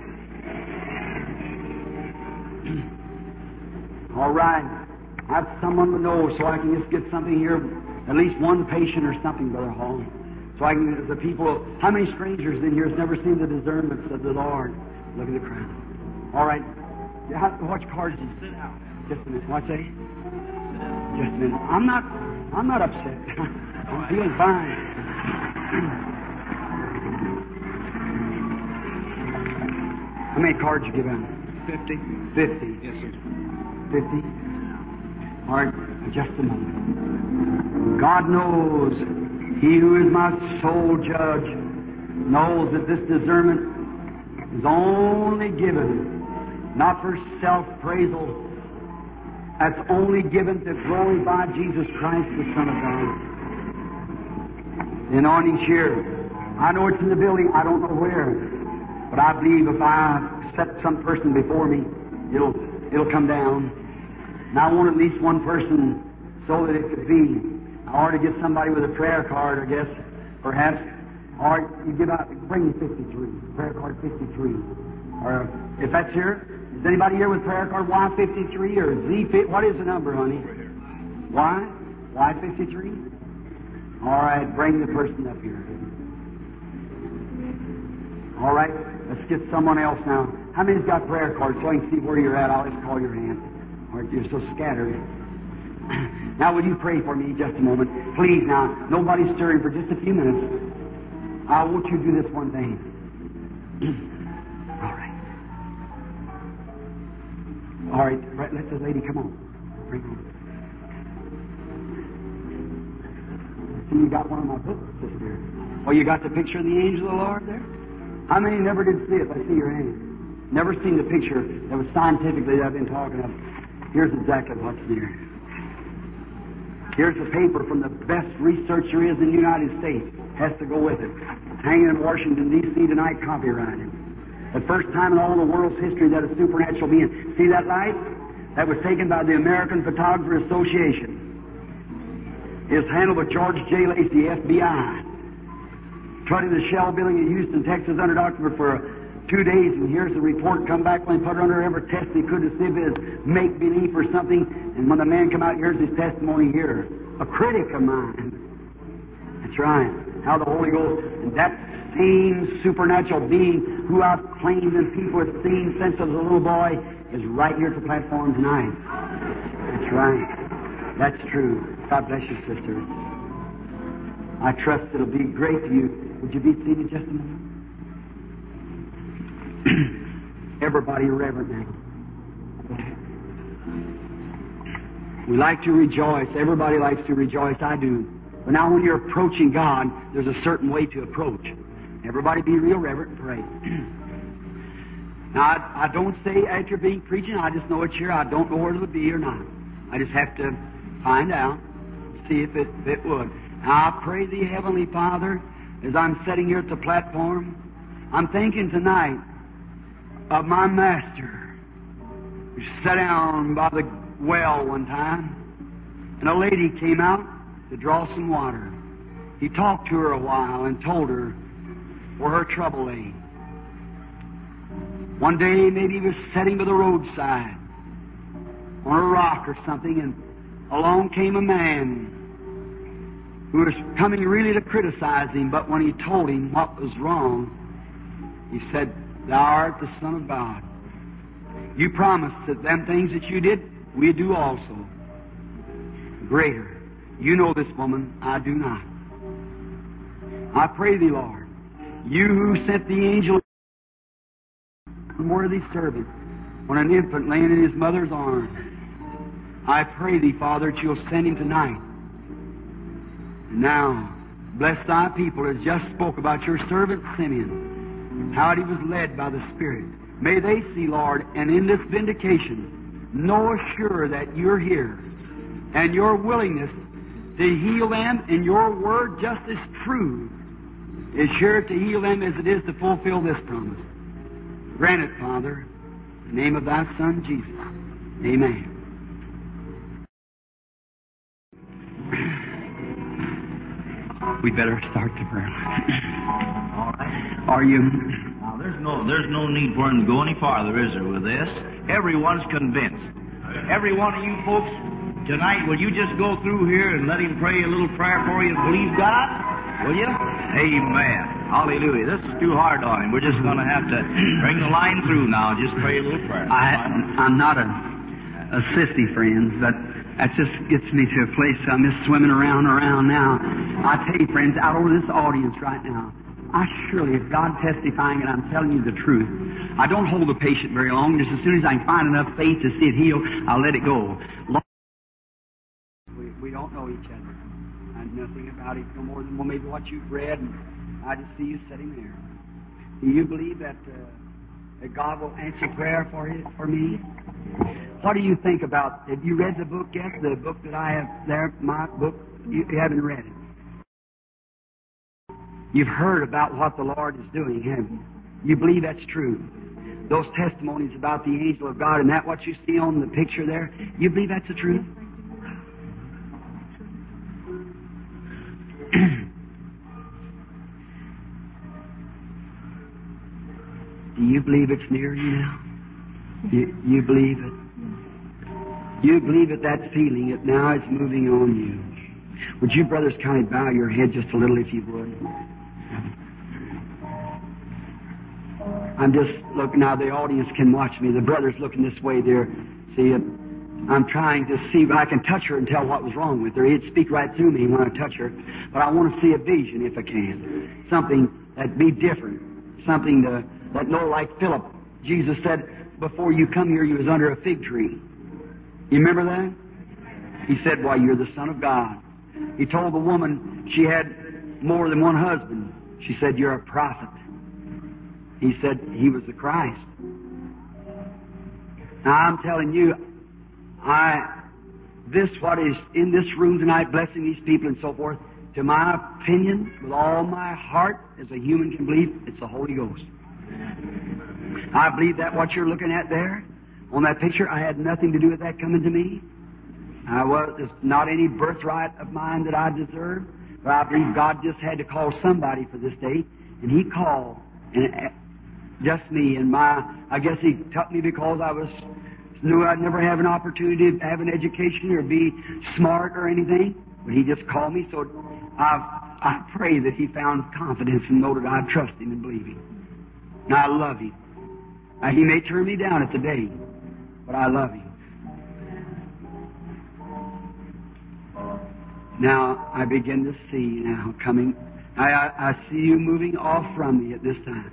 All right. I have someone to know, so I can just get something here, at least one patient or something, Brother Hall. So I can, the people, how many strangers in here has never seen the discernments of the Lord? Look at the crowd. All right. Watch cards. Sit down. Just a minute. What's that? Just a minute. I'm not upset. I'm feeling fine. How many cards you give out? 50. 50. Yes, sir. 50. All right, just a moment. God knows, He who is my sole judge knows that this discernment is only given not for self-praisal. That's only given to glorify Jesus Christ, the Son of God. The anointing's here. I know it's in the building. I don't know where. But I believe if I set some person before me, it'll come down. And I want at least one person so that it could be. I ought to get somebody with a prayer card, I guess, perhaps. Or you give out, bring 53, prayer card 53. Or if that's here, is anybody here with prayer card Y53 or Z50? What is the number, honey? Y? Y53? All right, bring the person up here. All right, let's get someone else now. How many's got prayer cards so I can see where you're at? I'll just call your hand. All right, you're so scattered. Now, will you pray for me just a moment? Please, now, nobody's stirring for just a few minutes. I want you to do this one thing. All right, let the lady come on. Bring her on. I see you got one of my books, sister. Oh, you got the picture of the angel of the Lord there? How many never did see it? I see your hand. Never seen the picture that was scientifically that I've been talking of. Here's exactly what's there. Here's a paper from the best research there is in the United States. Has to go with it. It's hanging in Washington, D.C. tonight, copyrighted. The first time in all the world's history that a supernatural being. See that light? That was taken by the American Photographer Association. It's handled by George J. Lacey, FBI. Tried in the Shell building in Houston, Texas, under document for 2 days, and here's the report. Come back when they put it under every test they could to see if it was make-believe or something. And when the man come out, here's his testimony here. A critic of mine. That's right. How the Holy Ghost, and that same supernatural being who I've claimed and people have seen since I was a little boy is right here at the platform tonight. That's right. That's true. God bless you, sister. I trust it'll be great to you. Would you be seated just a moment? Everybody reverent now. We like to rejoice. Everybody likes to rejoice. I do. But now when you're approaching God, there's a certain way to approach. Everybody be real reverent and pray. Now, I don't say after being preaching, I just know it's here. I don't know where it'll be or not. I just have to find out, see if it would. Now, I pray thee, Heavenly Father, as I'm sitting here at the platform, I'm thinking tonight of my master who sat down by the well one time, and a lady came out to draw some water. He talked to her a while and told her where her trouble lay. One day, maybe he was sitting by the roadside on a rock or something, and along came a man who was coming really to criticize him, but when he told him what was wrong, he said, "Thou art the Son of God. You promised that them things that you did, we do also. Greater. You know this woman, I do not. I pray thee, Lord, you who sent the angel, unworthy servant, when an infant laying in his mother's arms, I pray thee, Father, that you'll send him tonight. And now, bless thy people as just spoke about your servant Simeon, how he was led by the Spirit. May they see, Lord, and in this vindication, know assured that you're here, and your willingness to heal them, and your word just as true is sure to heal them as it is to fulfill this promise. Grant it, Father, in the name of thy Son, Jesus. Amen. We better start the prayer. All right. Are you? Now, there's no need for him to go any farther, is there, with this? Everyone's convinced. Every one of you folks tonight, will you just go through here and let him pray a little prayer for you and believe God? Will you? Amen. Hallelujah. This is too hard on him. We're just going to have to bring the line through now. Just pray a little prayer. I'm not a sissy, friends, but that just gets me to a place I'm just swimming around now. I tell you, friends, out over this audience right now, I surely, if God testifying and I'm telling you the truth, I don't hold the patient very long. Just as soon as I can find enough faith to see it heal, I'll let it go. We don't know each other. I know nothing about it no more than maybe what you've read, and I just see you sitting there. Do you believe that God will answer prayer for me? What do you think about? Have you read the book yet? The book that I have there, my book. You haven't read it. You've heard about what the Lord is doing, haven't you? You believe that's true. Those testimonies about the angel of God, and that what you see on the picture there, you believe that's the truth? Do you believe it's near you now? You believe it? You believe it, that feeling, it now is moving on you. Would you, brothers, kind of bow your head just a little, if you would? I'm just looking now, the audience can watch me. The brother's looking this way there. See, I'm trying to see if I can touch her and tell what was wrong with her. He'd speak right through me when I touch her. But I want to see a vision, if I can. Something that'd be different. Something that know, like Philip. Jesus said, before you come here, you was under a fig tree. You remember that? He said, why, you're the Son of God. He told the woman she had more than one husband. She said, you're a prophet. He said he was the Christ. Now, I'm telling you, I this, what is in this room tonight, blessing these people and so forth, to my opinion, with all my heart, as a human can believe, it's the Holy Ghost. I believe that what you're looking at there, on that picture, I had nothing to do with that coming to me. There's not any birthright of mine that I deserved, but I believe God just had to call somebody for this day, and He called, and just me, and I guess He took me because I knew I'd never have an opportunity to have an education or be smart or anything, but He just called me, so I pray that He found confidence and know that I trust Him and believe Him. And I love Him. Now, He may turn me down at the day, but I love Him. Now, I begin to see now coming. I see you moving off from me at this time.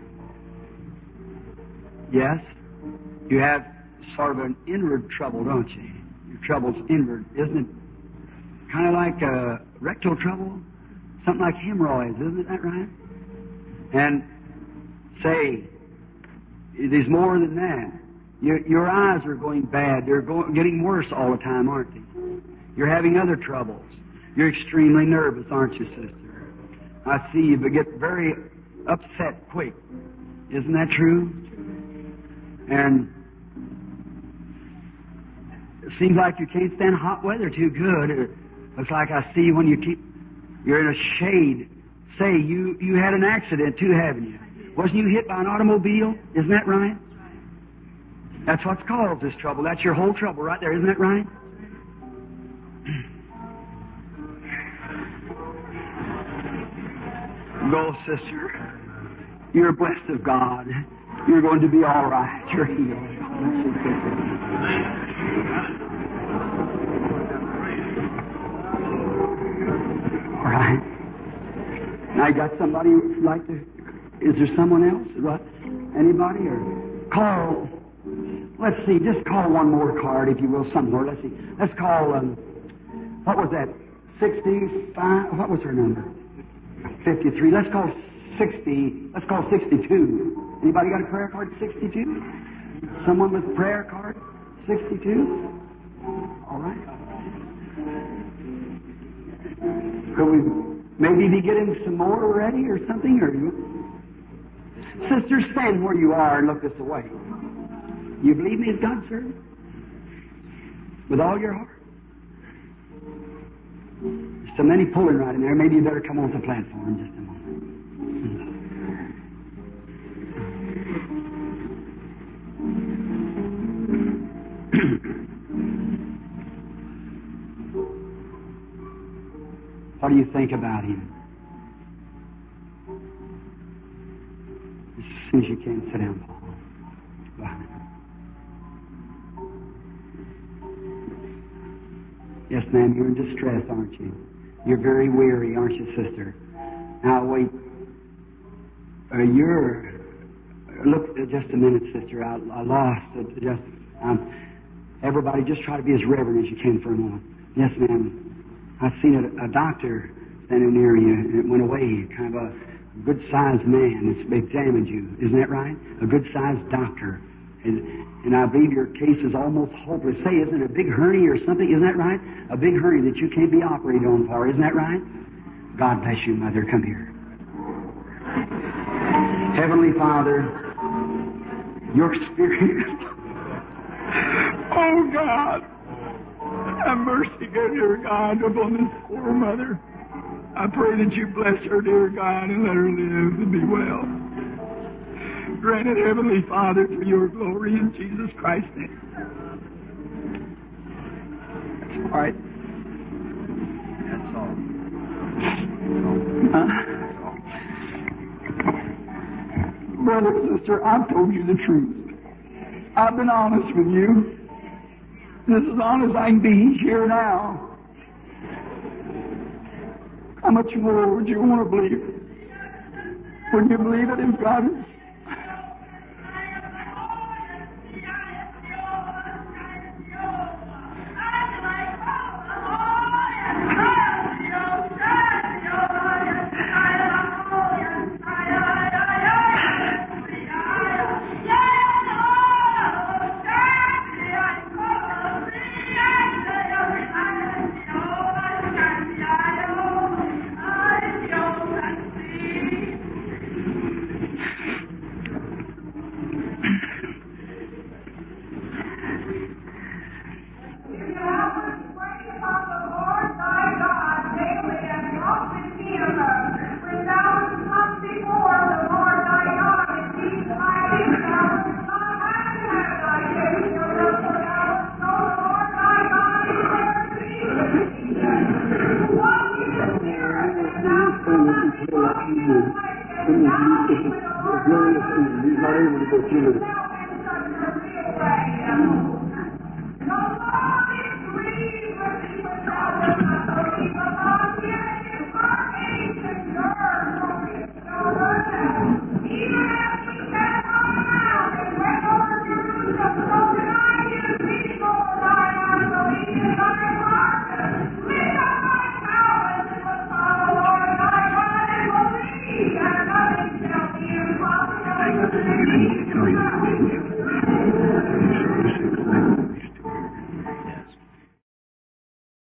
Yes? You have sort of an inward trouble, don't you? Your trouble's inward, isn't it? Kind of like rectal trouble? Something like hemorrhoids, isn't that right? And say, there's more than that. Your eyes are going bad. They're getting worse all the time, aren't they? You're having other troubles. You're extremely nervous, aren't you, sister? I see you, but get very upset quick. Isn't that true? And it seems like you can't stand hot weather too good. It looks like I see when you're in a shade. Say, you had an accident too, haven't you? Wasn't you hit by an automobile? Isn't that right? That's what's caused this trouble. That's your whole trouble right there. Isn't that right? Go, sister. You're blessed of God. You're going to be all right. You're healed. All right. Now you got somebody who'd like to... Is there someone else? What? Anybody? Or call... Let's see. Just call one more card, if you will, somewhere. Let's see. Let's call... what was that? 65... What was her number? 53. Let's call 60. Let's call 62. Anybody got a prayer card 62? Someone with a prayer card 62? All right. Could we maybe be getting some more already or something? Or sister, stand where you are and look this way. You believe me as God's servant? With all your heart? So many pulling right in there. Maybe you better come off the platform just a moment. What do you think about him? As soon as you can, sit down, Paul. Go ahead. Yes, ma'am, you're in distress, aren't you? You're very weary, aren't you, sister? Now, wait. Look, just a minute, sister. I lost it. Everybody, just try to be as reverent as you can for a moment. Yes, ma'am. I seen a doctor standing near you, and it went away. Kind of a good-sized man. It's examined you. Isn't that right? A good-sized doctor. And I believe your case is almost hopeless. Say, isn't it a big hernia or something? Isn't that right? A big hernia that you can't be operated on for. Isn't that right? God bless you, Mother. Come here. Heavenly Father, your Spirit. Oh, God. Have mercy, dear God, upon this poor mother. I pray that you bless her, dear God, and let her live and be well. Grant it, Heavenly Father, for your glory in Jesus Christ's name. That's all right. That's all. Brother, sister, I've told you the truth. I've been honest with you. This is honest I can be here now. How much more would you want to believe it? Wouldn't you believe it if God is? people like you do. It's a glorious thing. He's not able to go through with it.